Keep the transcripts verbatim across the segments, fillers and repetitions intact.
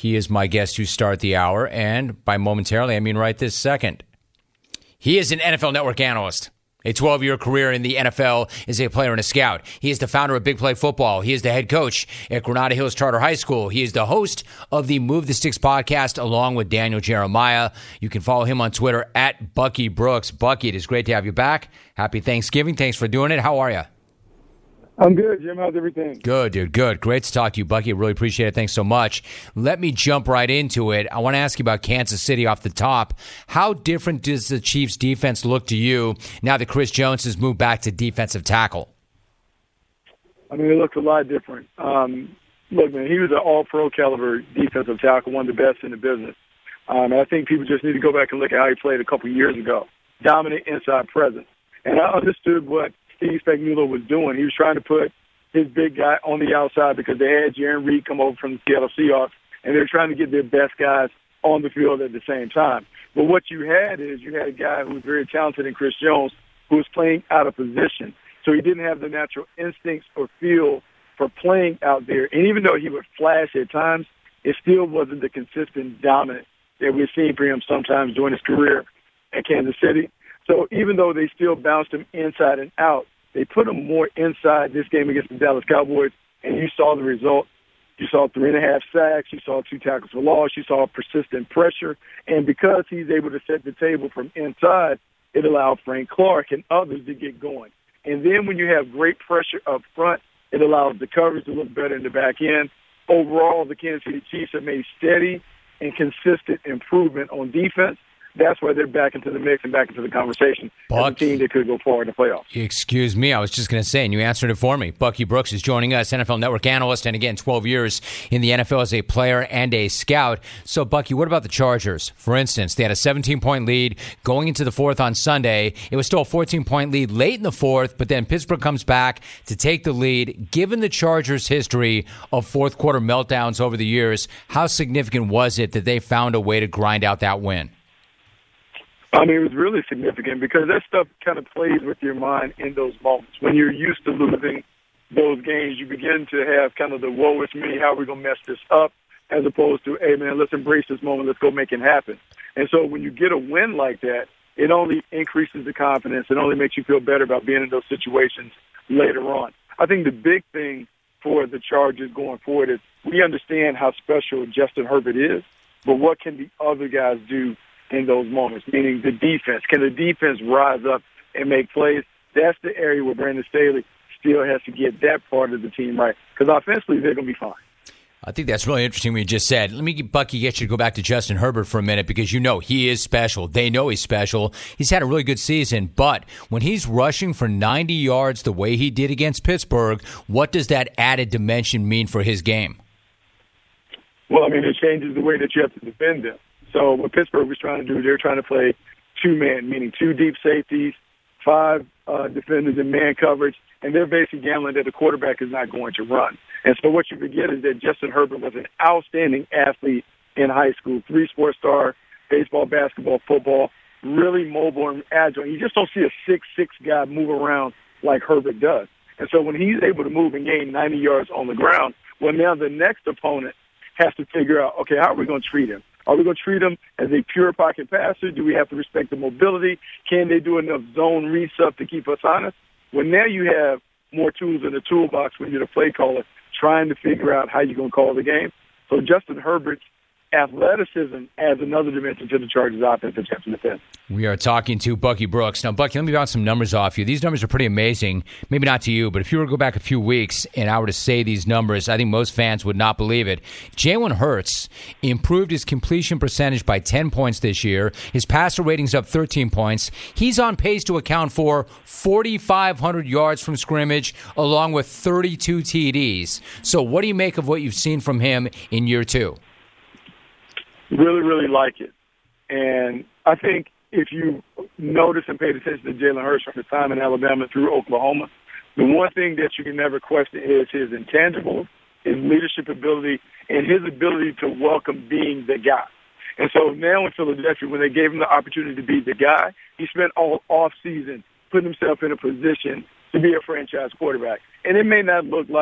He is my guest to start the hour, and by momentarily, I mean right this second. He is an N F L Network analyst. A twelve-year career in the N F L as a player and a scout. He is the founder of Big Play Football. He is the head coach at Granada Hills Charter High School. He is the host of the Move the Sticks podcast along with Daniel Jeremiah. You can follow him on Twitter at Bucky Brooks. Bucky, it is great to have you back. Happy Thanksgiving. Thanks for doing it. How are you? I'm good, Jim. How's everything? Good, dude. Good. Great to talk to you, Bucky. I really appreciate it. Thanks so much. Let me jump right into it. I want to ask you about Kansas City off the top. How different does the Chiefs' defense look to you now that Chris Jones has moved back to defensive tackle? I mean, it looks a lot different. Um, look, man, he was an all-pro caliber defensive tackle, one of the best in the business. Um, and I think people just need to go back and look at how he played a couple of years ago. Dominant inside presence. And I understood what Steve Spagnuolo was doing. He was trying to put his big guy on the outside because they had Jarran Reed come over from the Seattle Seahawks, and they're trying to get their best guys on the field at the same time. But what you had is you had a guy who was very talented in Chris Jones who was playing out of position. So he didn't have the natural instincts or feel for playing out there. And even though he would flash at times, it still wasn't the consistent dominance that we've seen for him sometimes during his career at Kansas City. So even though they still bounced him inside and out, they put him more inside this game against the Dallas Cowboys, and you saw the result. You saw three and a half sacks. You saw two tackles for loss. You saw persistent pressure. And because he's able to set the table from inside, it allowed Frank Clark and others to get going. And then when you have great pressure up front, it allows the coverage to look better in the back end. Overall, the Kansas City Chiefs have made steady and consistent improvement on defense. That's why they're back into the mix and back into the conversation as a team that could go forward in the playoffs. Excuse me, I was just going to say, and you answered it for me. Bucky Brooks is joining us, N F L Network analyst, and again, twelve years in the N F L as a player and a scout. So, Bucky, what about the Chargers? For instance, they had a seventeen-point lead going into the fourth on Sunday. It was still a fourteen-point lead late in the fourth, but then Pittsburgh comes back to take the lead. Given the Chargers' history of fourth-quarter meltdowns over the years, how significant was it that they found a way to grind out that win? I mean, it was really significant because that stuff kind of plays with your mind in those moments. When you're used to losing those games, you begin to have kind of the woe is me, how are we going to mess this up, as opposed to, hey, man, let's embrace this moment, let's go make it happen. And so when you get a win like that, it only increases the confidence. It only makes you feel better about being in those situations later on. I think the big thing for the Chargers going forward is we understand how special Justin Herbert is, but what can the other guys do in those moments, meaning the defense? Can the defense rise up and make plays? That's the area where Brandon Staley still has to get that part of the team right, because offensively they're going to be fine. I think that's really interesting what you just said. Let me, get, Bucky, get you to go back to Justin Herbert for a minute because you know he is special. They know he's special. He's had a really good season, but when he's rushing for ninety yards the way he did against Pittsburgh, what does that added dimension mean for his game? Well, I mean, it changes the way that you have to defend them. So what Pittsburgh was trying to do, they're trying to play two-man, meaning two deep safeties, five uh, defenders in man coverage, and they're basically gambling that the quarterback is not going to run. And so what you forget is that Justin Herbert was an outstanding athlete in high school, three-sport star, baseball, basketball, football, really mobile and agile. You just don't see a six six guy move around like Herbert does. And so when he's able to move and gain ninety yards on the ground, well, now the next opponent has to figure out, okay, how are we going to treat him? Are we going to treat him as a pure pocket passer? Do we have to respect the mobility? Can they do enough zone read stuff to keep us honest? Well, now you have more tools in the toolbox when you're the play caller trying to figure out how you're going to call the game. So Justin Herbert's athleticism adds another dimension to the Chargers' offense and defense. We are talking to Bucky Brooks. Now, Bucky, let me bounce some numbers off you. These numbers are pretty amazing. Maybe not to you, but if you were to go back a few weeks and I were to say these numbers, I think most fans would not believe it. Jalen Hurts improved his completion percentage by ten points this year. His passer rating's up thirteen points. He's on pace to account for forty-five hundred yards from scrimmage along with thirty-two T Ds. So what do you make of what you've seen from him in year two? Really, really like it. And I think if you notice and paid attention to Jalen Hurts from his time in Alabama through Oklahoma, the one thing that you can never question is his intangibles, his leadership ability, and his ability to welcome being the guy. And so now in Philadelphia, when they gave him the opportunity to be the guy, he spent all off-season putting himself in a position to be a franchise quarterback. And it may not look like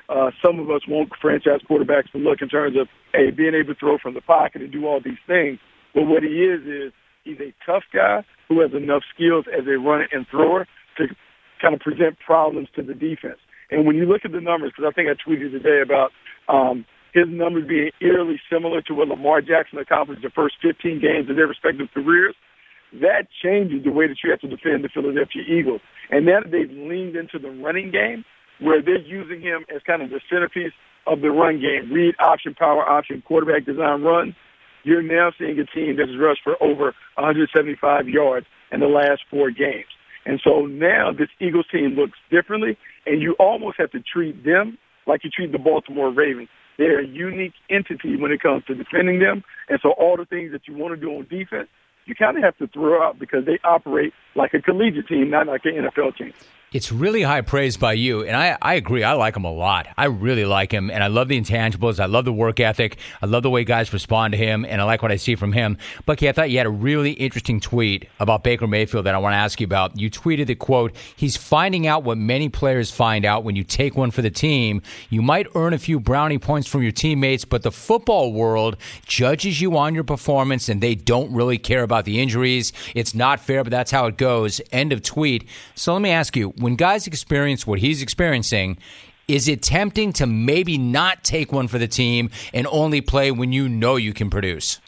uh, some of us want franchise quarterbacks to look in terms of, hey, being able to throw from the pocket and do all these things. But what he is is he's a tough guy who has enough skills as a runner and thrower to kind of present problems to the defense. And when you look at the numbers, because I think I tweeted today about um, his numbers being eerily similar to what Lamar Jackson accomplished the first fifteen games of their respective careers, that changes the way that you have to defend the Philadelphia Eagles. And now that they've leaned into the running game, where they're using him as kind of the centerpiece of the run game, read option, power option, quarterback design runs, you're now seeing a team that has rushed for over one hundred seventy-five yards in the last four games. And so now this Eagles team looks differently, and you almost have to treat them like you treat the Baltimore Ravens. They're a unique entity when it comes to defending them. And so all the things that you want to do on defense, you kind of have to throw out because they operate like a collegiate team, not like an N F L team. It's really high praise by you, and I, I agree. I like him a lot. I really like him, and I love the intangibles. I love the work ethic. I love the way guys respond to him, and I like what I see from him. Bucky, I thought you had a really interesting tweet about Baker Mayfield that I want to ask you about. You tweeted the quote, he's finding out what many players find out when you take one for the team. You might earn a few brownie points from your teammates, but the football world judges you on your performance, and they don't really care about the injuries. It's not fair, but that's how it goes. End of tweet. So let me ask you, when guys experience what he's experiencing, is it tempting to maybe not take one for the team and only play when you know you can produce?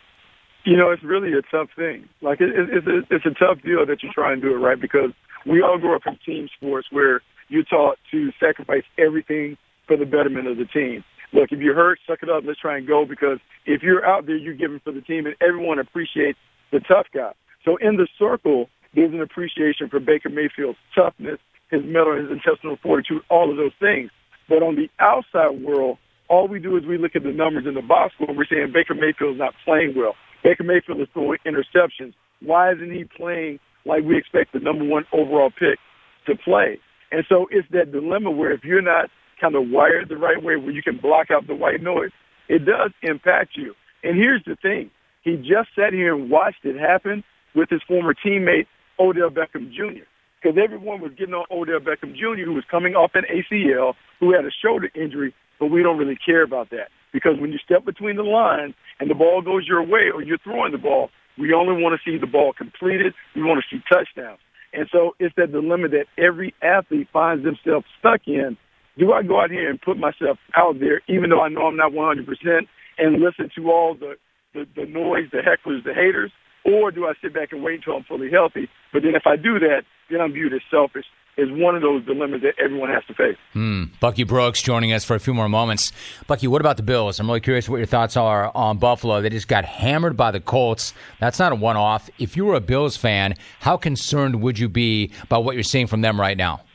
You know, it's really a tough thing. Like, it, it, it's, a, it's a tough deal that you try and do it right, because we all grew up in team sports where you're taught to sacrifice everything for the betterment of the team. Look, if you're hurt, suck it up, let's try and go, because if you're out there, you're giving for the team, and everyone appreciates the tough guy. So in the circle, there's an appreciation for Baker Mayfield's toughness, his mental, his intestinal fortitude, all of those things. But on the outside world, all we do is we look at the numbers in the box score, and we're saying Baker Mayfield's not playing well. Baker Mayfield is throwing interceptions. Why isn't he playing like we expect the number one overall pick to play? And so it's that dilemma where if you're not kind of wired the right way, where you can block out the white noise, it does impact you. And here's the thing. He just sat here and watched it happen with his former teammate, Odell Beckham Junior Because everyone was getting on Odell Beckham Junior, who was coming off an A C L, who had a shoulder injury, but we don't really care about that. Because when you step between the lines and the ball goes your way or you're throwing the ball, we only want to see the ball completed. We want to see touchdowns. And so it's that dilemma that every athlete finds themselves stuck in. Do I go out here and put myself out there, even though I know I'm not one hundred percent, and listen to all the, the, the noise, the hecklers, the haters? Or do I sit back and wait until I'm fully healthy? But then if I do that, then I'm viewed as selfish. Is one of those dilemmas that everyone has to face. Hmm. Bucky Brooks joining us for a few more moments. Bucky, what about the Bills? I'm really curious what your thoughts are on Buffalo. They just got hammered by the Colts. That's not a one-off. If you were a Bills fan, how concerned would you be about what you're seeing from them right now?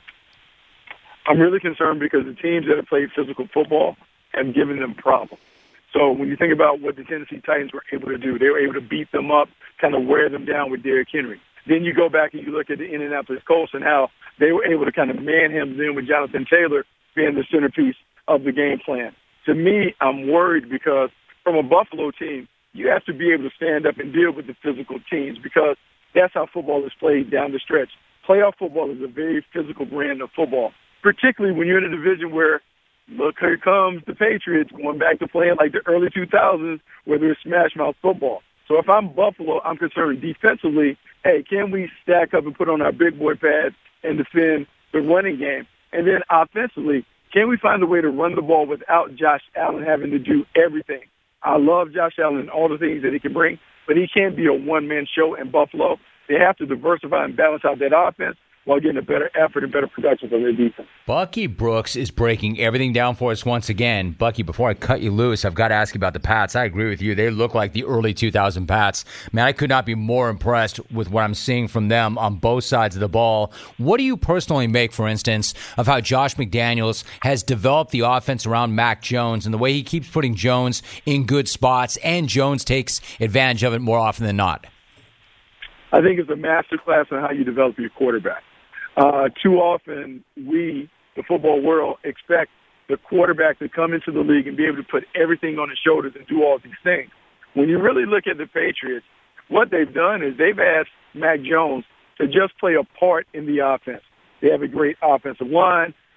I'm really concerned because the teams that have played physical football have given them problems. So when you think about what the Tennessee Titans were able to do, they were able to beat them up, kind of wear them down with Derrick Henry. Then you go back and you look at the Indianapolis Colts and how they were able to kind of man him then with Jonathan Taylor being the centerpiece of the game plan. To me, I'm worried because from a Buffalo team, you have to be able to stand up and deal with the physical teams because that's how football is played down the stretch. Playoff football is a very physical brand of football, particularly when you're in a division where, look, here comes the Patriots going back to playing like the early two thousands where they're smash mouth football. So if I'm Buffalo, I'm concerned defensively, hey, can we stack up and put on our big boy pads and defend the running game? And then offensively, can we find a way to run the ball without Josh Allen having to do everything? I love Josh Allen and all the things that he can bring, but he can't be a one-man show in Buffalo. They have to diversify and balance out that offense while getting a better effort and better production from their defense. Bucky Brooks is breaking everything down for us once again. Bucky, before I cut you loose, I've got to ask you about the Pats. I agree with you. They look like the early two thousand Pats. Man, I could not be more impressed with what I'm seeing from them on both sides of the ball. What do you personally make, for instance, of how Josh McDaniels has developed the offense around Mac Jones and the way he keeps putting Jones in good spots and Jones takes advantage of it more often than not? I think it's a masterclass on how you develop your quarterback. Uh, too often, we, the football world, expect the quarterback to come into the league and be able to put everything on his shoulders and do all these things. When you really look at the Patriots, what they've done is they've asked Mac Jones to just play a part in the offense. They have a great offensive line.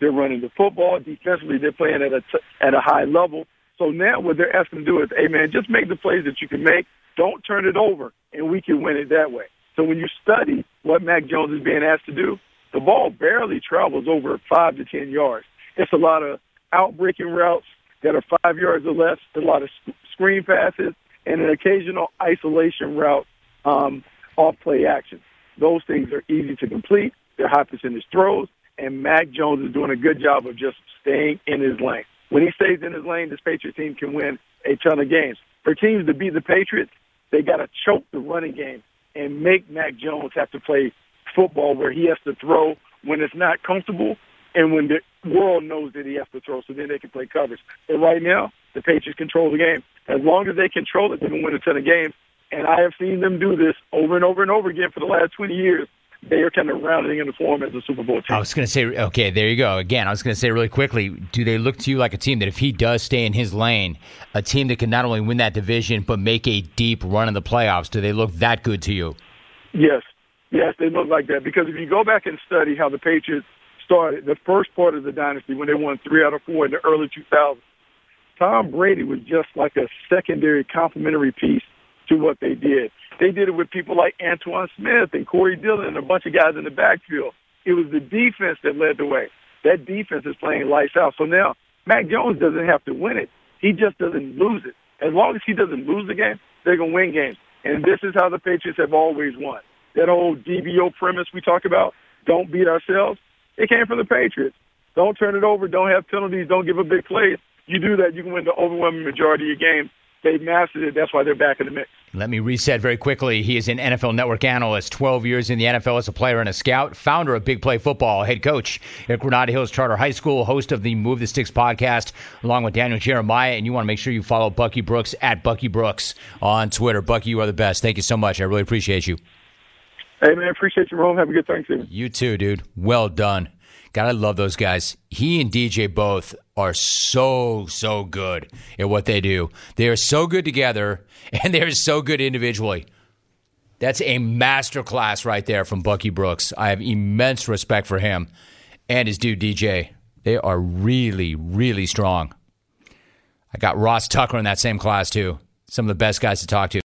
They're running the football. Defensively, they're playing at a, t- at a high level. So now what they're asking to do is, hey, man, just make the plays that you can make. Don't turn it over, and we can win it that way. So when you study what Mac Jones is being asked to do, the ball barely travels over five to ten yards. It's a lot of out-breaking routes that are five yards or less, a lot of screen passes, and an occasional isolation route um, off play action. Those things are easy to complete. They're high percentage throws, and Mac Jones is doing a good job of just staying in his lane. When he stays in his lane, this Patriots team can win a ton of games. For teams to beat the Patriots, they got to choke the running game and make Mac Jones have to play football where he has to throw when it's not comfortable and when the world knows that he has to throw, so then they can play coverage. But right now, the Patriots control the game. As long as they control it, they can win a ton of games. And I have seen them do this over and over and over again for the last twenty years. They are kind of rounding into form as a Super Bowl team. I was going to say, okay, there you go. Again, I was going to say really quickly, do they look to you like a team that if he does stay in his lane, a team that can not only win that division but make a deep run in the playoffs? Do they look that good to you? Yes. Yes, they look like that. Because if you go back and study how the Patriots started, the first part of the dynasty when they won three out of four in the early two thousands, Tom Brady was just like a secondary complementary piece to what they did. They did it with people like Antoine Smith and Corey Dillon and a bunch of guys in the backfield. It was the defense that led the way. That defense is playing lights out. So now Mac Jones doesn't have to win it. He just doesn't lose it. As long as he doesn't lose the game, they're going to win games. And this is how the Patriots have always won. That old D B O premise we talk about, don't beat ourselves, it came from the Patriots. Don't turn it over. Don't have penalties. Don't give up big plays. You do that, you can win the overwhelming majority of your games. They've mastered it. That's why they're back in the mix. Let me reset very quickly. He is an N F L Network analyst, twelve years in the N F L as a player and a scout, founder of Big Play Football, head coach at Granada Hills Charter High School, host of the Move the Sticks podcast, along with Daniel Jeremiah. And you want to make sure you follow Bucky Brooks at Bucky Brooks on Twitter. Bucky, you are the best. Thank you so much. I really appreciate you. Hey, man, appreciate you, Rome. Have a good Thanksgiving. You too, dude. Well done. God, I love those guys. He and D J both are so, so good at what they do. They are so good together, and they're so good individually. That's a masterclass right there from Bucky Brooks. I have immense respect for him and his dude D J. They are really, really strong. I got Ross Tucker in that same class, too. Some of the best guys to talk to.